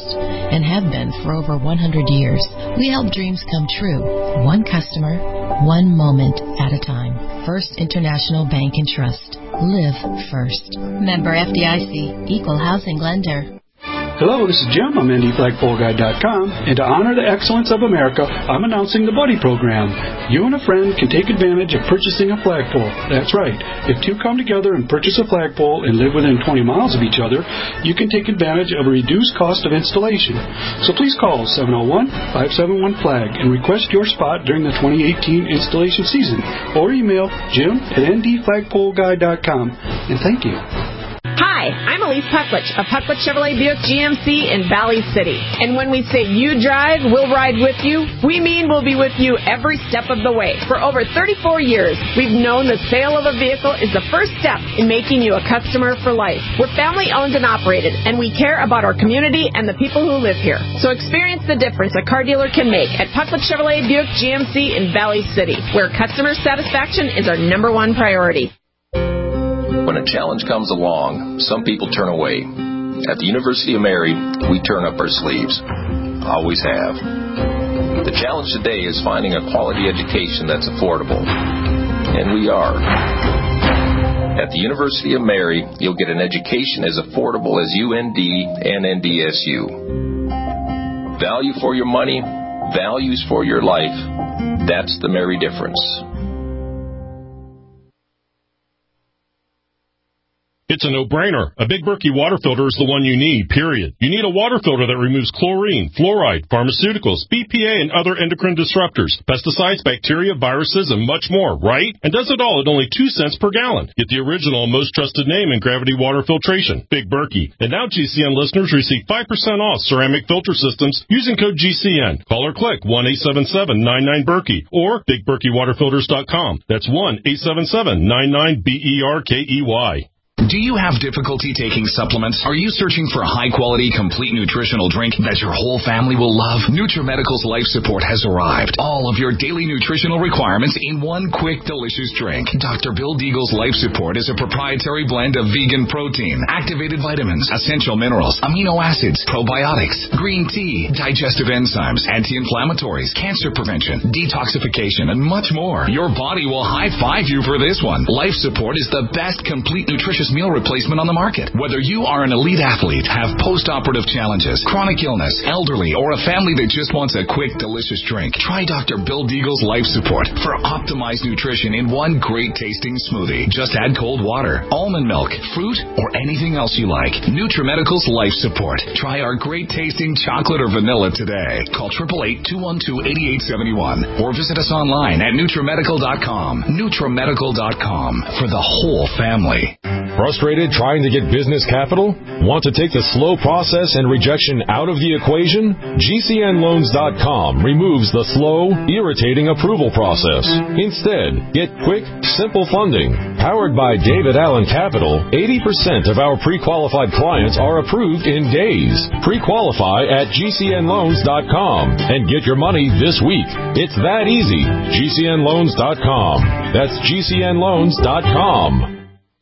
and have been for over one hundred years. We help dreams come true, one customer, one moment at a time. First International Bank and Trust. Live first. Member F D I C. Equal housing lender. Hello, this is Jim. I'm N D Flagpole Guide dot com, and to honor the excellence of America, I'm announcing the Buddy Program. You and a friend can take advantage of purchasing a flagpole. That's right. If two come together and purchase a flagpole and live within twenty miles of each other, you can take advantage of a reduced cost of installation. So please call seven oh one, five seven one, flag and request your spot during the twenty eighteen installation season, or email jim at N D Flagpole Guide dot com. And thank you. Hi, I'm Elise Pucklich of Pucklich Chevrolet Buick G M C in Valley City. And when we say you drive, we'll ride with you, we mean we'll be with you every step of the way. For over thirty-four years, we've known the sale of a vehicle is the first step in making you a customer for life. We're family owned and operated, and we care about our community and the people who live here. So experience the difference a car dealer can make at Pucklich Chevrolet Buick G M C in Valley City, where customer satisfaction is our number one priority. When a challenge comes along, some people turn away. At the University of Mary, we turn up our sleeves. Always have. The challenge today is finding a quality education that's affordable. And we are. At the University of Mary, you'll get an education as affordable as U N D and N D S U. Value for your money, values for your life. That's the Mary difference. It's a no-brainer. A Big Berkey water filter is the one you need, period. You need a water filter that removes chlorine, fluoride, pharmaceuticals, B P A, and other endocrine disruptors, pesticides, bacteria, viruses, and much more, right? And does it all at only two cents per gallon. Get the original, most trusted name in gravity water filtration, Big Berkey. And now G C N listeners receive five percent off ceramic filter systems using code G C N. Call or click one eight seven seven nine nine Berkey or big berkey water filters dot com. That's one eight seven seven nine nine B E R K E Y. Do you have difficulty taking supplements? Are you searching for a high-quality, complete nutritional drink that your whole family will love? NutriMedical's Life Support has arrived. All of your daily nutritional requirements in one quick, delicious drink. Doctor Bill Deagle's Life Support is a proprietary blend of vegan protein, activated vitamins, essential minerals, amino acids, probiotics, green tea, digestive enzymes, anti-inflammatories, cancer prevention, detoxification, and much more. Your body will high-five you for this one. Life Support is the best complete nutritious meal replacement on the market. Whether you are an elite athlete, have post-operative challenges, chronic illness, elderly, or a family that just wants a quick, delicious drink, try Doctor Bill Deagle's Life Support for optimized nutrition in one great-tasting smoothie. Just add cold water, almond milk, fruit, or anything else you like. NutriMedical's Life Support. Try our great-tasting chocolate or vanilla today. Call eight eight eight, two one two, eight eight seven one or visit us online at NutriMedical dot com. NutriMedical dot com for the whole family. Frustrated trying to get business capital? Want to take the slow process and rejection out of the equation? G C N loans dot com removes the slow, irritating approval process. Instead, get quick, simple funding. Powered by David Allen Capital, eighty percent of our pre-qualified clients are approved in days. Pre-qualify at G C N loans dot com and get your money this week. It's that easy. G C N loans dot com. That's G C N loans dot com.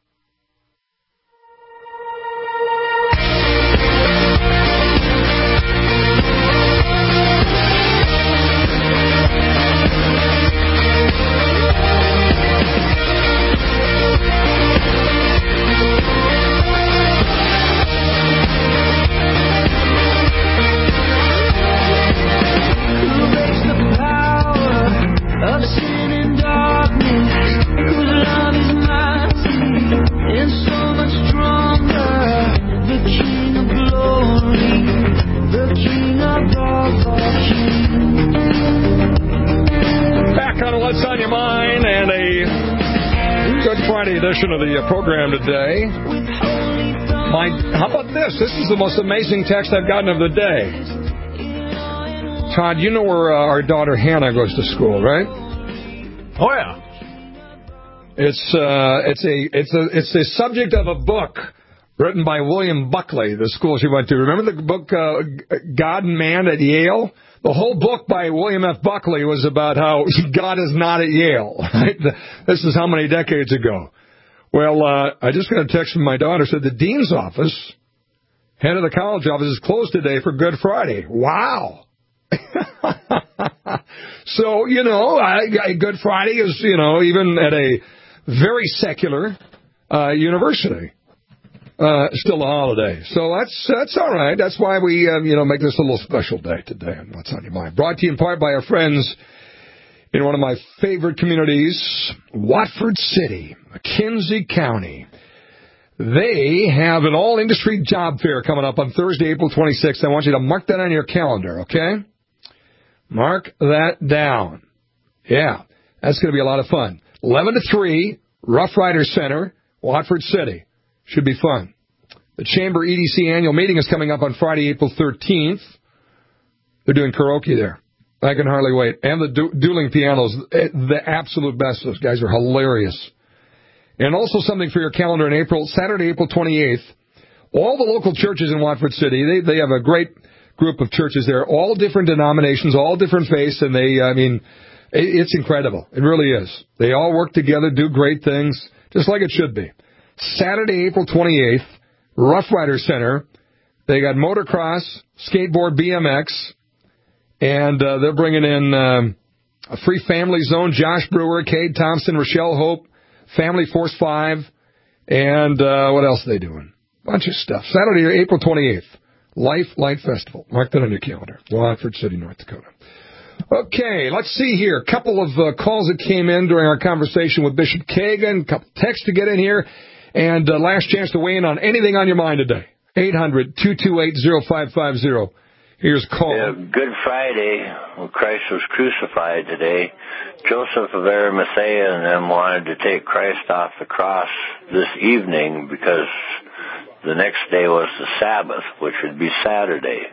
Of the program today. My, how about this? This is the most amazing text I've gotten of the day. Todd, you know where uh, our daughter Hannah goes to school, right? Oh yeah. It's uh, it's a it's a it's the subject of a book written by William Buckley, the school she went to. Remember the book uh, God and Man at Yale? The whole book by William F. Buckley was about how God is not at Yale. Right? This is how many decades ago. Well, uh, I just got a text from my daughter, said the dean's office Head of the college office is closed today for Good Friday. Wow. So, you know, I, Good Friday is, you know, even at a very secular uh, university, uh, still a holiday. So that's that's all right. That's why we, uh, you know, make this a little special day today on What's on Your Mind. Brought to you in part by our friends in one of my favorite communities, Watford City, McKenzie County. They have an all-industry job fair coming up on Thursday, April twenty-sixth. I want you to mark that on your calendar, okay? Mark that down. Yeah, that's going to be a lot of fun. eleven to three, Rough Rider Center, Watford City. Should be fun. The Chamber E D C annual meeting is coming up on Friday, April thirteenth. They're doing karaoke there. I can hardly wait. And the du- dueling pianos, the absolute best. Those guys are hilarious. And also something for your calendar in April, Saturday, April twenty-eighth. All the local churches in Watford City, they they have a great group of churches there, all different denominations, all different faiths, and they, I mean, it's incredible. It really is. They all work together, do great things, just like it should be. Saturday, April twenty-eighth, Rough Rider Center. They got motocross, skateboard, B M X, and uh, they're bringing in um, a free family zone, Josh Brewer, Cade Thompson, Rochelle Hope, Family Force five, and uh, what else are they doing? Bunch of stuff. Saturday, April twenty-eighth, Life Light Festival. Mark that on your calendar. Watford City, North Dakota. Okay, let's see here. A couple of uh, calls that came in during our conversation with Bishop Kagan, a couple texts to get in here, and uh, last chance to weigh in on anything on your mind today. eight hundred, two two eight, oh five five oh. Here's a call. Yeah, Good Friday, when Christ was crucified today, Joseph of Arimathea and them wanted to take Christ off the cross this evening because the next day was the Sabbath, which would be Saturday.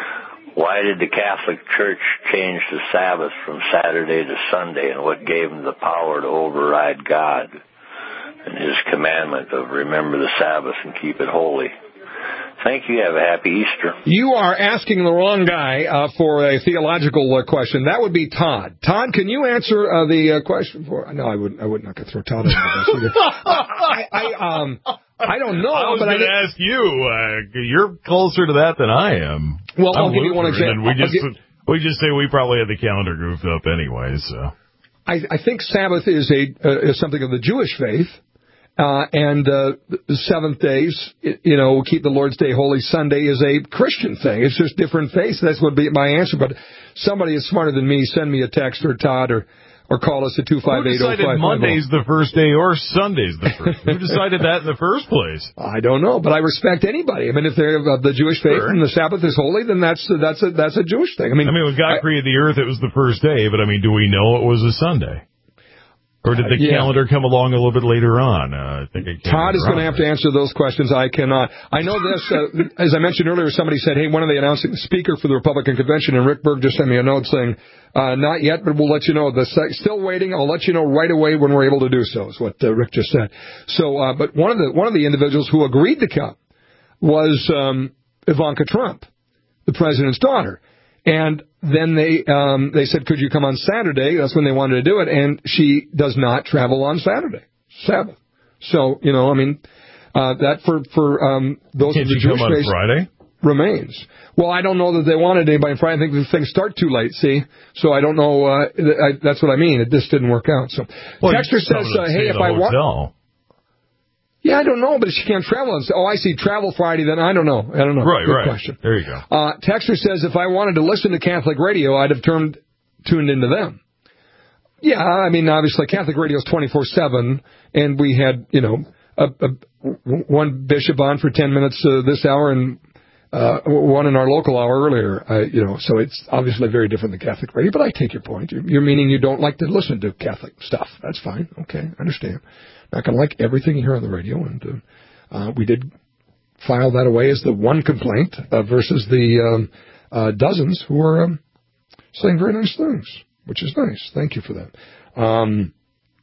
Why did the Catholic Church change the Sabbath from Saturday to Sunday, and what gave them the power to override God and His commandment of remember the Sabbath and keep it holy? Thank you. Have a happy Easter. You are asking the wrong guy uh, for a theological uh, question. That would be Todd. Todd, can you answer uh, the uh, question for? No, I wouldn't. I would not going to throw Todd under this. I, I, um, I don't know. I was going to ask you. Uh, you're closer to that than I am. Well, I'm I'll give you one example. And we just give, we just say we probably had the calendar goofed up anyway. So I, I think Sabbath is a uh, is something of the Jewish faith. Uh, and uh, the seventh days, you know, keep the Lord's Day holy. Sunday is a Christian thing. It's just different faiths. That's what would be my answer. But somebody is smarter than me. Send me a text or Todd or or call us at two five eight oh five five oh. Who decided Monday's the first day or Sunday's the first? Who decided that in the first place? I don't know, but I respect anybody. I mean, if they're of the Jewish faith sure. and the Sabbath is holy, then that's that's a that's a Jewish thing. I mean, I mean, when God I, created the earth, it was the first day. But I mean, do we know it was a Sunday? Or did the uh, yeah. calendar come along a little bit later on? Uh, I think it Todd is going to have to answer those questions. I cannot. I know this, uh, as I mentioned earlier, somebody said, hey, when are they announcing the speaker for the Republican convention? And Rick Berg just sent me a note saying, uh, not yet, but we'll let you know. The still waiting. I'll let you know right away when we're able to do so, is what uh, Rick just said. So, uh, but one of the one of the individuals who agreed to come was um, Ivanka Trump, the president's daughter. And then they um, they said, could you come on Saturday? That's when they wanted to do it. And she does not travel on Saturday, Sabbath. So, you know, I mean, uh, that for, for um, those Can't of the you Jewish come on faith Friday? Remains. Well, I don't know that they wanted anybody on Friday. I think the things start too late, see? So I don't know. Uh, I, that's what I mean. It, this didn't work out. So well, Texter says, uh, hey, if I want... Yeah, I don't know, but she can't travel. Oh, I see. Travel Friday, then I don't know. I don't know. Right, Good right. question. There you go. Uh, Texter says, if I wanted to listen to Catholic radio, I'd have turned, tuned into them. Yeah, I mean, obviously, Catholic radio is twenty-four seven, and we had, you know, a, a, one bishop on for ten minutes uh, this hour and uh, one in our local hour earlier. Uh, you know, so it's obviously very different than Catholic radio, but I take your point. You're, you're meaning you don't like to listen to Catholic stuff. That's fine. Okay, I understand. Not going to like everything you hear on the radio, and uh, uh, we did file that away as the one complaint uh, versus the um, uh, dozens who are um, saying very nice things, which is nice. Thank you for that. Um,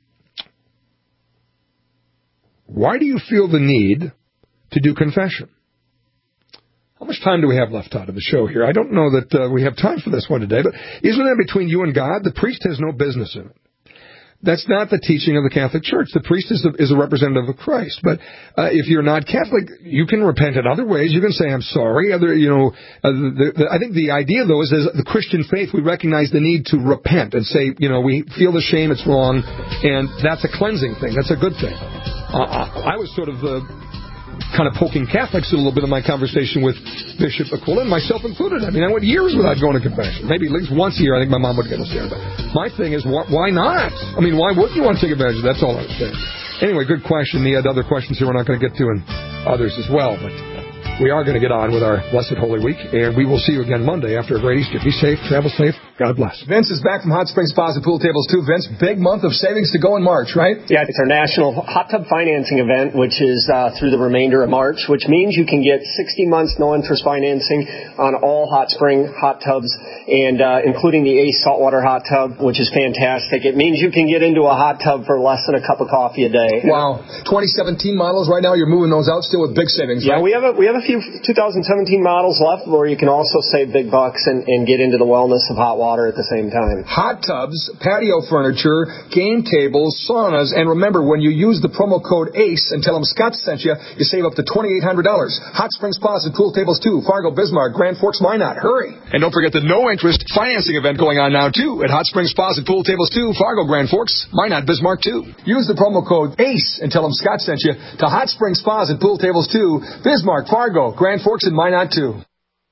why do you feel the need to do confession? How much time do we have left out of the show here? I don't know that uh, we have time for this one today, but isn't that between you and God? The priest has no business in it. That's not the teaching of the Catholic Church. The priest is a, is a representative of Christ. But uh, if you're not Catholic, you can repent in other ways. You can say, I'm sorry. Other, you know, uh, the, the, I think the idea, though, is as the Christian faith, we recognize the need to repent and say, you know, we feel the shame, it's wrong, and that's a cleansing thing. That's a good thing. Uh, I was sort of the... kind of poking Catholics a little bit in my conversation with Bishop Aquila, and myself included. I mean, I went years without going to confession. Maybe at least once a year, I think my mom would get us there. But my thing is, wh- why not? I mean, why wouldn't you want to take advantage of that? That's all I'm saying. Anyway, good question. The other questions here we're not going to get to, and others as well. But we are going to get on with our Blessed Holy Week, and we will see you again Monday after a great Easter. Be safe, travel safe. God bless. Vince is back from Hot Springs Spas and Pool Tables, too. Vince, big month of savings to go in March, right? Yeah, it's our national hot tub financing event, which is uh, through the remainder of March, which means you can get sixty months no-interest financing on all Hot Spring hot tubs, and uh, including the Ace Saltwater Hot Tub, which is fantastic. It means you can get into a hot tub for less than a cup of coffee a day. Wow. twenty seventeen models right now, you're moving those out still with big savings, yeah, right? we have a, we have a few two thousand seventeen models left where you can also save big bucks and, and get into the wellness of hot water at the same time. Hot tubs, patio furniture, game tables, saunas, and remember, when you use the promo code ACE and tell them Scott sent you, you save up to twenty-eight hundred dollars. Hot Springs Spas and Pool Tables, too. Fargo, Bismarck, Grand Forks, Minot. Hurry. And don't forget the no-interest financing event going on now, too, at Hot Springs Spas and Pool Tables, too. Fargo, Grand Forks, Minot, Bismarck, too. Use the promo code ACE and tell them Scott sent you to Hot Springs Spas and Pool Tables, too. Bismarck, Fargo, Grand Forks, and Minot, too.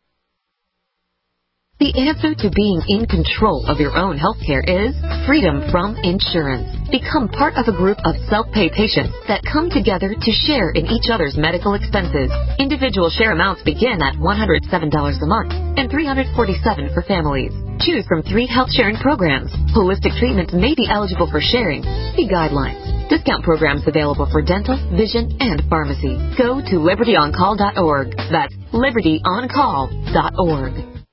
The answer to being in control of your own health care is freedom from insurance. Become part of a group of self-pay patients that come together to share in each other's medical expenses. Individual share amounts begin at one hundred seven dollars a month and three hundred forty-seven dollars for families. Choose from three health sharing programs. Holistic treatments may be eligible for sharing. See guidelines. Discount programs available for dental, vision, and pharmacy. Go to liberty on call dot org. That's liberty on call dot org.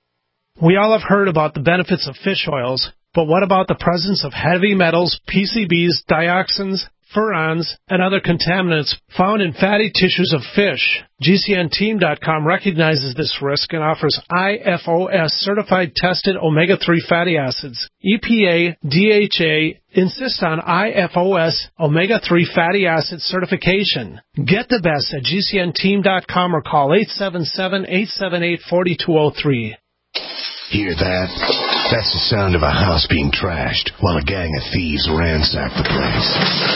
We all have heard about the benefits of fish oils, but what about the presence of heavy metals, P C Bs, dioxins, furans, and other contaminants found in fatty tissues of fish? G C N team dot com recognizes this risk and offers I F O S certified tested omega three fatty acids. E P A, D H A insist on I F O S omega three fatty acid certification. Get the best at G C N team dot com or call eight seven seven, eight seven eight, four two zero three. Hear that? That's the sound of a house being trashed while a gang of thieves ransack the place.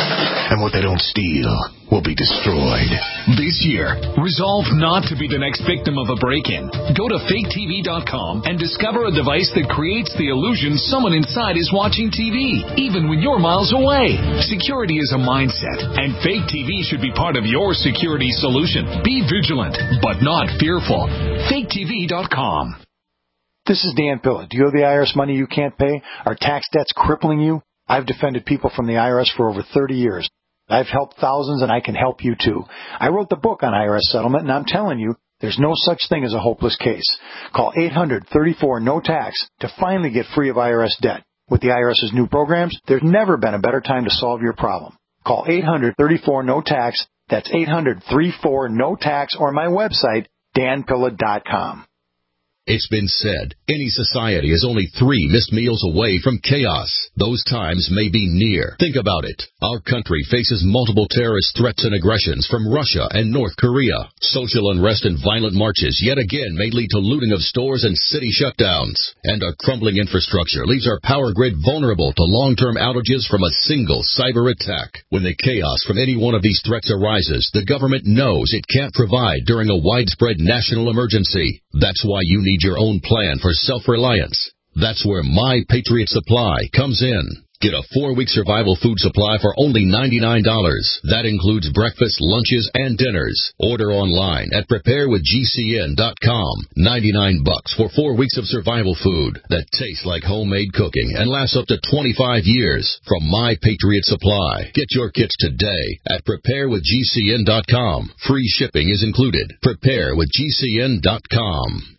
And what they don't steal will be destroyed. This year, resolve not to be the next victim of a break-in. Go to fake T V dot com and discover a device that creates the illusion someone inside is watching T V, even when you're miles away. Security is a mindset, and Fake T V should be part of your security solution. Be vigilant, but not fearful. fake T V dot com. This is Dan Pilla. Do you owe the I R S money you can't pay? Are tax debts crippling you? I've defended people from the I R S for over thirty years. I've helped thousands, and I can help you, too. I wrote the book on I R S settlement, and I'm telling you, there's no such thing as a hopeless case. Call eight hundred, thirty-four, no tax to finally get free of I R S debt. With the IRS's new programs, there's never been a better time to solve your problem. Call eight hundred, thirty-four, no tax. That's eight hundred, thirty-four, no tax, or my website, dan pilla dot com. It's been said, any society is only three missed meals away from chaos. Those times may be near. Think about it. Our country faces multiple terrorist threats and aggressions from Russia and North Korea. Social unrest and violent marches yet again may lead to looting of stores and city shutdowns. And our crumbling infrastructure leaves our power grid vulnerable to long-term outages from a single cyber attack. When the chaos from any one of these threats arises, the government knows it can't provide during a widespread national emergency. That's why you need your own plan for self-reliance. That's where My Patriot Supply comes in. Get a four-week survival food supply for only ninety-nine dollars. That includes breakfast, lunches, and dinners. Order online at prepare with G C N dot com. ninety-nine bucks for four weeks of survival food that tastes like homemade cooking and lasts up to twenty-five years from My Patriot Supply. Get your kits today at prepare with G C N dot com. Free shipping is included. prepare with G C N dot com.